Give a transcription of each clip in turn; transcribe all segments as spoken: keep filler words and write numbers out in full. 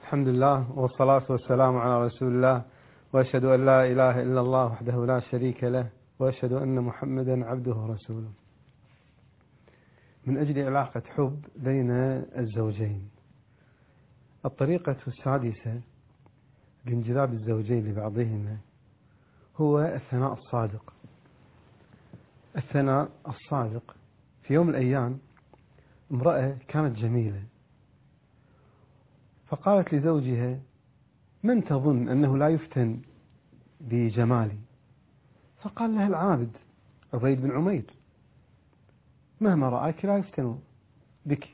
الحمد لله والصلاة والسلام على رسول الله، وأشهد أن لا إله إلا الله وحده لا شريك له، وأشهد أن محمدا عبده ورسوله. من أجل علاقة حب بين الزوجين، الطريقة السادسة لانجذاب الزوجين لبعضهما هو الثناء الصادق. الثناء الصادق. في يوم من الأيام امرأة كانت جميلة، فقالت لزوجها: من تظن أنه لا يفتن بجمالي؟ فقال لها العابد عبيد بن عمير: مهما رأيك لا يفتن بك.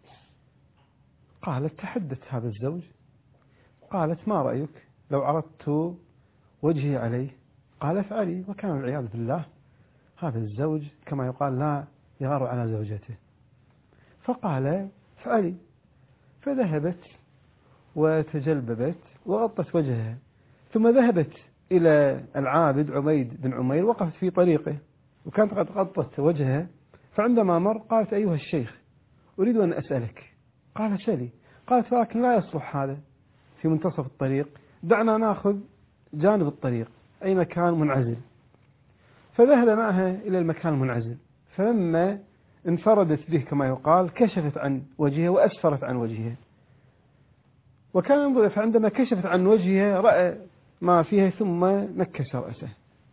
قالت: تحدث هذا الزوج. قالت: ما رأيك لو عرضت وجهي عليه؟ قال: افعلي. وكان والعياذ بالله هذا الزوج كما يقال لا يغار على زوجته، فقال: افعلي. فذهبت وتجلببت وغطت وجهها، ثم ذهبت إلى العابد عبيد بن عمير، وقفت في طريقه وكانت قد غطت وجهها، فعندما مر قالت: أيها الشيخ، أريد أن أسألك. قال: سلي. قالت: ولكن لا يصلح هذا في منتصف الطريق، دعنا نأخذ جانب الطريق، أي مكان منعزل. فذهب معها إلى المكان المنعزل، فلما انفردت به كما يقال كشفت عن وجهها وأسفرت عن وجهها، وكان ينظر، فعندما كشفت عن وجهها رأى ما فيها ثم نكس رأسه،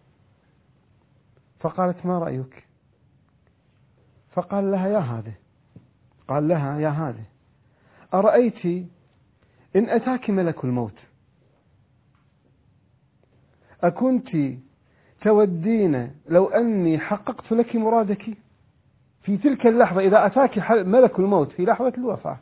فقالت: ما رأيك؟ فقال لها: يا هذا قال لها: يا هذا أرأيت إن أتاك ملك الموت أكنت تودين لو أني حققت لك مرادك؟ في تلك اللحظة إذا أتاك ملك الموت في لحظة الوفاة،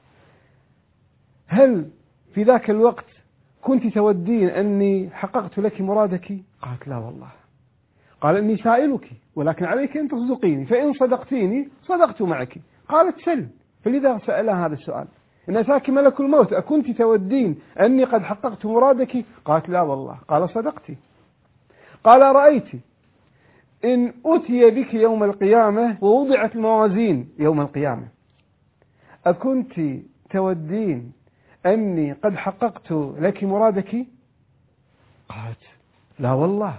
هل في ذاك الوقت كنت تودين أني حققت لك مرادك؟ قالت: لا والله. قال: إني سائلك ولكن عليك أن تصدقيني، فإن صدقتيني صدقت معك. قالت: سل. فلذا سألها هذا السؤال: إن أتاك ملك الموت أكنت تودين أني قد حققت مرادك؟ قالت: لا والله. قال: صدقتي. قال: رأيت إن أتي بك يوم القيامة ووضعت الموازين يوم القيامة أكنت تودين أني قد حققت لك مرادك؟ قالت: لا والله.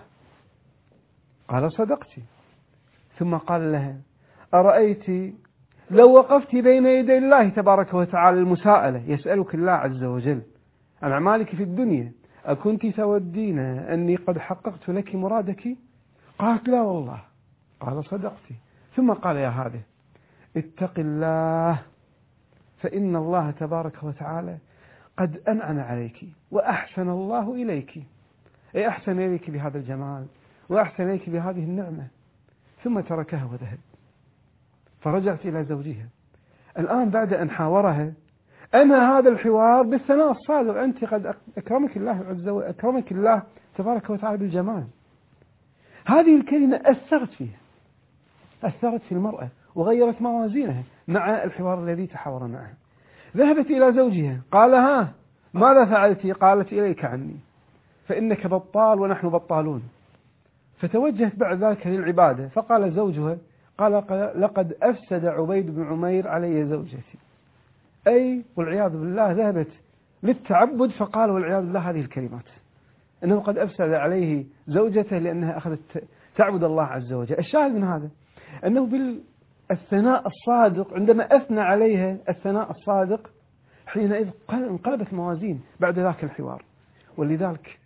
قال: صدقتي. ثم قال لها: أرأيت لو وقفت بين يدي الله تبارك وتعالى المساءلة، يسألك الله عز وجل عن أعمالك في الدنيا، أكنت تودين أني قد حققت لك مرادك؟ قالت: لا والله. قال: صدقتي. ثم قال: يا هذا اتق الله، فإن الله تبارك وتعالى قد أنعم عليك وأحسن الله إليك، أي أحسن إليك بهذا الجمال وأحسن إليك بهذه النعمة. ثم تركها وذهب. فرجعت إلى زوجها الآن بعد أن حاورها أنهى هذا الحوار بالثناء الصادق: أنت قد أكرمك الله عز وجل، أكرمك الله تبارك وتعالى بالجمال. هذه الكلمة أثرت فيها، أثرت في المرأة وغيرت موازينها مع الحوار الذي تحاور معها. ذهبت إلى زوجها، قال: ها ماذا فعلت؟ قالت: إليك عني، فإنك بطال ونحن بطالون. فتوجهت بعد ذلك للعبادة، فقال زوجها: قال: لقد أفسد عبيد بن عمير علي زوجتي، أي والعياذ بالله ذهبت للتعبد، فقال والعياذ بالله هذه الكلمات، أنه قد أفسد عليه زوجته لأنها أخذت تعبد الله عز وجل. الشاهد من هذا أنه بالثناء الصادق، عندما أثنى عليها الثناء الصادق حينئذ انقلبت الموازين بعد ذاك الحوار. ولذلك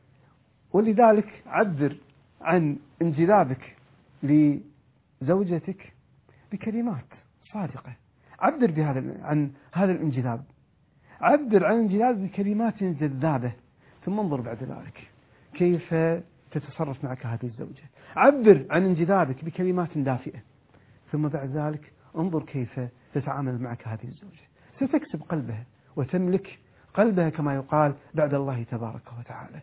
ولذلك عبر عن انجذابك لزوجتك بكلمات صادقة، عبر بهذا عن هذا الانجذاب، عبر عن انجذاب بكلمات جذابة، ثم انظر بعد ذلك كيف تتصرف معك هذه الزوجة. عبر عن انجذابك بكلمات دافئة، ثم بعد ذلك انظر كيف تتعامل معك هذه الزوجة. ستكسب قلبها وتملك قلبها كما يقال بعد الله تبارك وتعالى.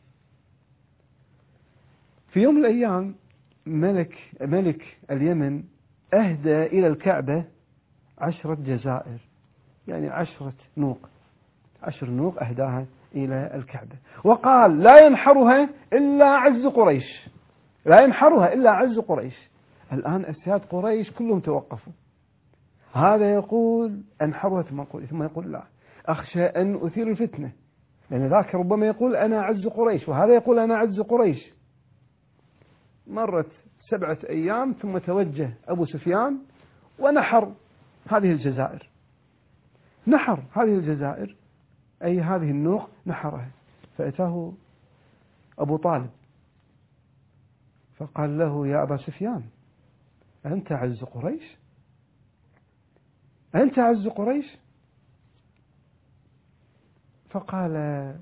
في يوم من الأيام ملك ملك اليمن أهدى إلى الكعبة عشرة جزائر، يعني عشرة نوق، عشر نوق أهداها إلى الكعبة، وقال: لا ينحرها إلا عز قريش، لا ينحرها إلا عز قريش. الآن أسياد قريش كلهم توقفوا، هذا يقول أنحرها ثم يقول ثم يقول لا، أخشى أن أثير الفتنة، لأن ذاك ربما يقول أنا أعز قريش وهذا يقول أنا أعز قريش. مرت سبعة أيام ثم توجه أبو سفيان ونحر هذه الجزائر، نحر هذه الجزائر أي هذه النوق نحرها. فأتاه أبو طالب فقال له يا أبا سفيان أنت أعز قريش؟ أنت أعز قريش؟ فقال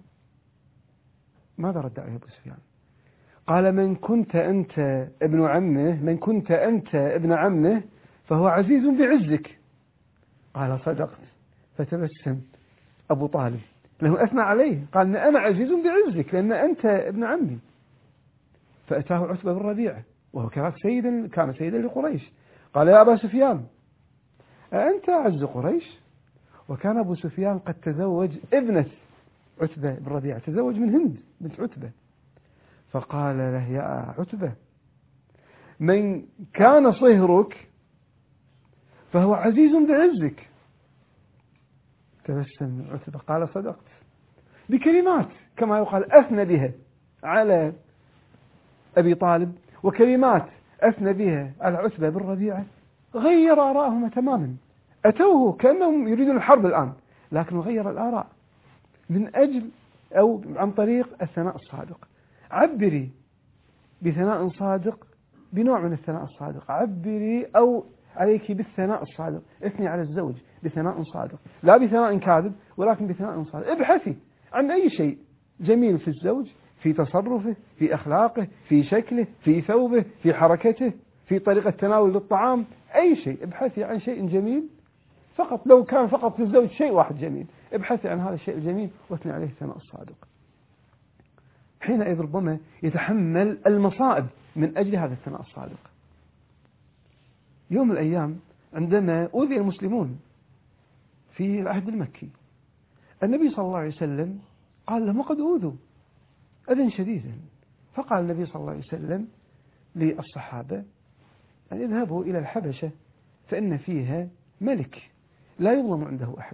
ماذا رد عليه أبو سفيان؟ قال من كنت أنت ابن عمه من كنت أنت ابن عمه فهو عزيز بعزك. قال صدقت. فتبسم أبو طالب له أثنى عليه، قال أنا عزيز بعزك لأن أنت ابن عمي. فأتاه عتبة بن ربيعة وهو كان سيدا كان سيدا لقريش، قال يا أبا سفيان أنت أعز قريش؟ وكان أبو سفيان قد تزوج ابنة عتبة بن ربيعة، تزوج من هند بنت عتبة. فقال له يا عتبة من كان صهرك فهو عزيز بعزك. تبسم عتبة قال صدقت، بكلمات كما يقال أثنى بها على أبي طالب، وكلمات أثنى بها على عتبة بن ربيعة غير آراءهم تماما. أتوه كأنهم يريدون الحرب الآن، لكن غير الآراء من أجل أو عن طريق الثناء الصادق. عبري بثناء صادق بنوع من الثناء الصادق، عبري أو عليك بالثناء الصادق، اثني على الزوج بثناء صادق، لا بثناء كاذب ولكن بثناء صادق. ابحثي عن أي شيء جميل في الزوج، في تصرفه، في أخلاقه، في شكله، في ثوبه، في حركته، في طريقة تناول للطعام، أي شيء ابحثي عن شيء جميل فقط. لو كان فقط للزوج شيء واحد جميل ابحثي عن هذا الشيء الجميل واثني عليه الثناء الصادق. حينئذ ربما يتحمل المصائب من أجل هذا الثناء الصادق. يوم من الأيام عندما أوذي المسلمون في العهد المكي، النبي صلى الله عليه وسلم قال لهم وقد أوذوا أذى شديدا. فقال النبي صلى الله عليه وسلم للصحابة أن يذهبوا إلى الحبشة فإن فيها ملك لا يظلم عنده أحد.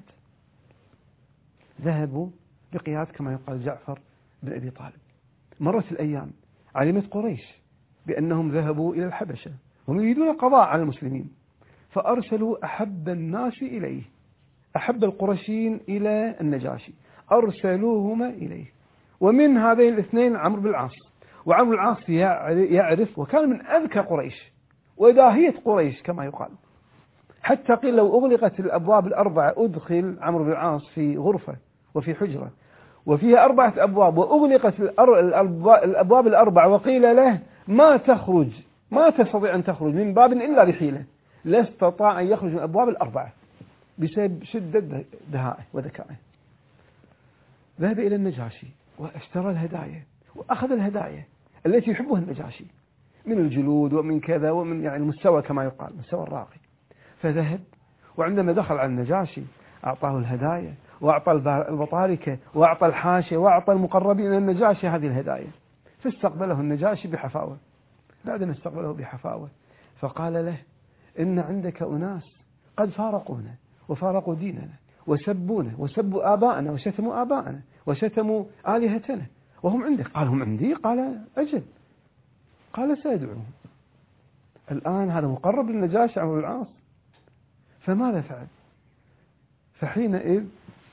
ذهبوا بقيادة كما يقال جعفر بن أبي طالب. مرت الأيام، علمت قريش بأنهم ذهبوا إلى الحبشة هم يريدون القضاء على المسلمين، فأرسلوا أحب الناس إليه، أحب القرشيين إلى النجاشي، أرسلوهما إليه. ومن هذين الاثنين عمرو بن العاص، وعمرو بن العاص يعرف وكان من أذكى قريش وداهية قريش كما يقال، حتى قيل لو أغلقت الأبواب الأربعة أدخل عمرو بن العاص في غرفة وفي حجرة وفيها أربعة أبواب وأغلقت الأبواب الأربعة وقيل له ما تخرج ما تستطيع أن تخرج من باب إلا بحيلة، لا استطاع أن يخرج من الأبواب الأربعة بسبب شدة دهائه وذكائه. ذهب إلى النجاشي واشترى الهدايا وأخذ الهدايا التي يحبها النجاشي من الجلود ومن كذا ومن يعني المستوى كما يقال مستوى الراقي. فذهب وعندما دخل على النجاشي أعطاه الهدايا وأعطى البطاركة وأعطى الحاشية وأعطى المقربين من النجاشي هذه الهدايا. فاستقبله النجاشي بحفاوة. بعدما استقبله بحفاوة فقال له إن عندك أناس قد فارقونا وفارقوا ديننا وسبونا وسبوا آباءنا وشتموا آباءنا وشتموا آلهتنا وهم عندك. قال هم عندي؟ قال أجل. قال سأدعوهم. الآن هذا مقرب للنجاشي عمرو بن العاص. فماذا فعل؟ فحينئذ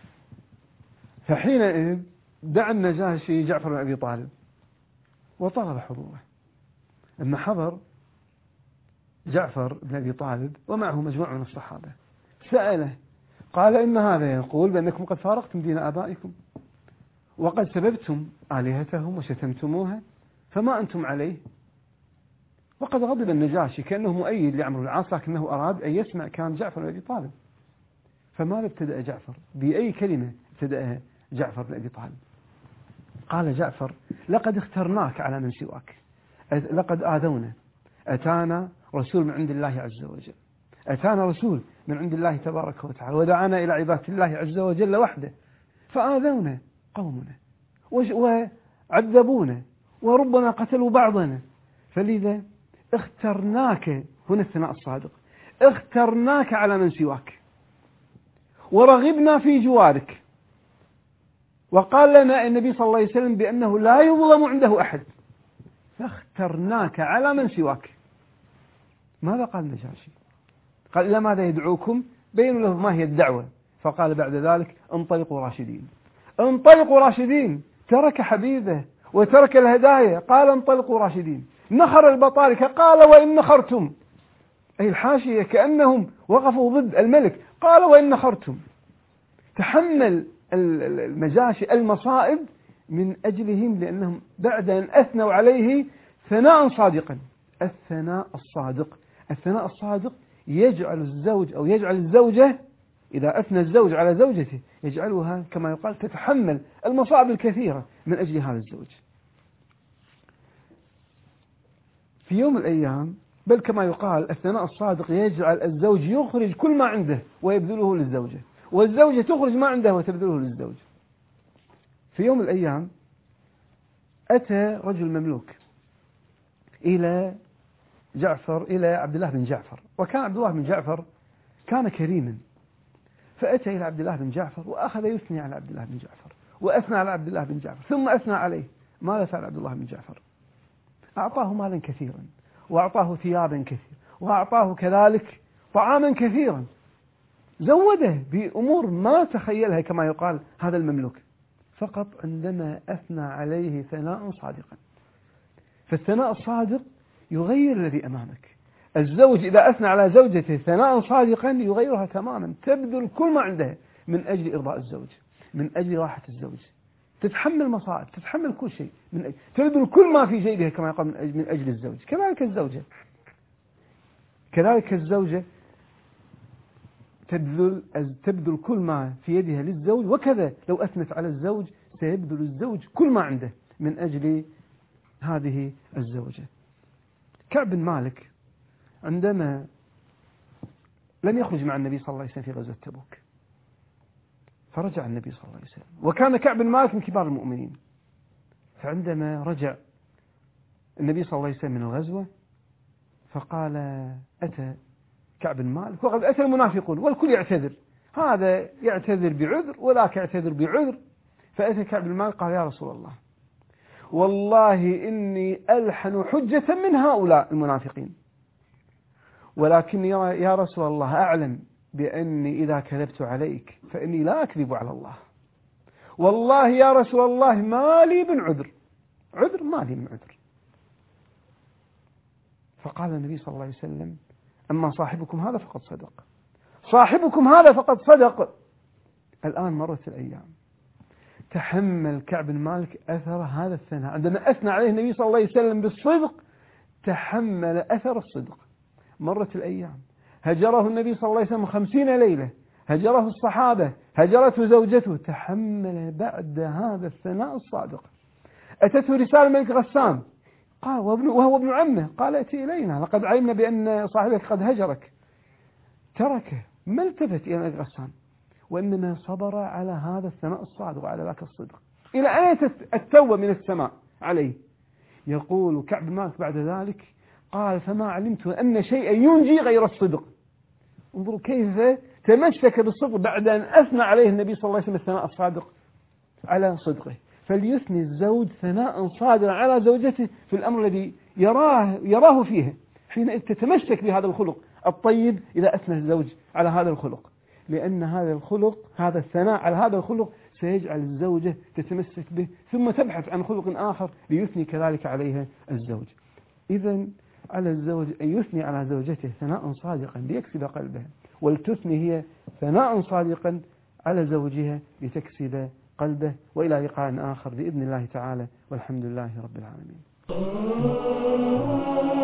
فحينئذ دعا النجاشي جعفر بن أبي طالب وطلب حضوره. لما حضر جعفر بن أبي طالب ومعه مجموعة من الصحابة سأله قال إن هذا يقول بأنكم قد فارقتم دين آبائكم وقد سببتم آلهتهم وشتمتموها، فما أنتم عليه؟ وقد غضب النجاشي كأنه مؤيد لعمرو بن العاص لكنه أراد أن يسمع كان جعفر بن أبي طالب. فماذا ابتدأ جعفر؟ بأي كلمة ابتدأها جعفر بن أبي طالب؟ قال جعفر لقد اخترناك على من سواك، لقد آذونا، أتانا رسول من عند الله عز وجل، أتانا رسول من عند الله تبارك وتعالى ودعانا إلى عبادة الله عز وجل وحده، فآذونا قومنا وعذبونا وربنا قتلوا بعضنا، فلذا اخترناك، هنا الثناء الصادق، اخترناك على من سواك ورغبنا في جوارك وقال لنا النبي صلى الله عليه وسلم بأنه لا يظلم عنده أحد، فاخترناك على من سواك. ماذا قال النجاشي؟ قال إلى ماذا يدعوكم؟ بينوا له ما هي الدعوة. فقال بعد ذلك انطلقوا راشدين، انطلقوا راشدين. ترك حبيبه وترك الهدايا، قال انطلقوا راشدين. نخر البطاركة، قال وإن نخرتم، أي الحاشية كأنهم وقفوا ضد الملك، قال وإن نخرتم. تحمل المجاشي المصائب من أجلهم، لأنهم بعد أن أثنوا عليه ثناء صادقا. الثناء الصادق، الثناء الصادق يجعل الزوج أو يجعل الزوجة، إذا أثنى الزوج على زوجته يجعلها كما يقال تتحمل المصائب الكثيرة من أجل هذا الزوج. في يوم من الأيام، بل كما يقال الثناء الصادق يجعل الزوج يخرج كل ما عنده ويبذله للزوجة، والزوجة تخرج ما عندها وتبذله للزوج. في يوم من الأيام أتى رجل مملوك إلى جعفر، إلى عبد الله بن جعفر، وكان عبد الله بن جعفر كان كريما، فأتى إلى عبد الله بن جعفر وأخذ يثني على عبد الله بن جعفر، وأثنى على عبد الله بن جعفر، ثم أثنى عليه. ماذا فعل عبد الله بن جعفر؟ أعطاه مالا كثيرا، وأعطاه ثيابا كثيرا، وأعطاه كذلك طعاما كثيرا، زوده بأمور ما تخيلها كما يقال هذا المملوك، فقط عندما أثنى عليه ثناء صادقا. فالثناء الصادق يغير الذي أمامك. الزوج إذا أثنى على زوجته ثناء صادقا يغيرها تماما، تبذل كل ما عندها من أجل إرضاء الزوج، من أجل راحة الزوج، تتحمل مصائب، تتحمل كل شيء، من أجل تبذل كل ما في جيبها كما يقال من أجل, من أجل الزوج. كذلك الزوجة، كذلك الزوجة تبذل تبذل كل ما في يدها للزوج، وكذا لو أثنت على الزوج سيبذل الزوج كل ما عنده من أجل هذه الزوجة. كعب بن مالك عندما لم يخرج مع النبي صلى الله عليه وسلم في غزوة تبوك، فرجع النبي صلى الله عليه وسلم، وكان كعب بن مالك من كبار المؤمنين. فعندما رجع النبي صلى الله عليه وسلم من الغزوة، فقال أتى كعب بن مالك وقد أتى المنافقون والكل يعتذر، هذا يعتذر بعذر وذاك يعتذر بعذر. فأتى كعب بن مالك قال يا رسول الله، والله إني ألحن حجة من هؤلاء المنافقين، ولكن يا رسول الله أعلم بأني إذا كذبت عليك فإني لا أكذب على الله، والله يا رسول الله ما لي من عذر، عذر ما لي من عذر. فقال النبي صلى الله عليه وسلم أما صاحبكم هذا فقد صدق، صاحبكم هذا فقد صدق. الآن مرت الأيام، تحمل كعب بن مالك أثر هذا الثناء، عندما أثنى عليه النبي صلى الله عليه وسلم بالصدق تحمل أثر الصدق. مرت الأيام، هجره النبي صلى الله عليه وسلم خمسين ليلة، هجره الصحابة، هجرته زوجته، تحمل بعد هذا الثناء الصادق. أتته رسالة ملك غسان، قال وهو ابن عمه، قال ائتي إلينا لقد علمنا بأن صاحبك قد هجرك. تركه، ما التفت إلى ملك غسان، وإنما صبر على هذا الثناء الصادق وعلى ذاك الصدق، إلى أن أتت التوبة من السماء عليه. يقول كعب بن مالك بعد ذلك قال فما علمت أن شيئا ينجي غير الصدق. انظروا كيف تمسك بالصدق بعد أن أثنى عليه النبي صلى الله عليه وسلم الثناء الصادق على صدقه. فليثني الزوج ثناء صادقا على زوجته في الأمر الذي يراه يراه فيه، حين تتمسك بهذا الخلق الطيب إذا أثنى الزوج على هذا الخلق، لأن هذا الخلق، هذا الثناء على هذا الخلق سيجعل الزوجة تتمسك به، ثم تبحث عن خلق آخر ليثني كذلك عليها الزوج. إذن على الزوج أن يثني على زوجته ثناء صادقا ليكسب قلبها، ولتثني هي ثناء صادقا على زوجها لتكسب قلبه. وإلى لقاء آخر بإذن الله تعالى، والحمد لله رب العالمين.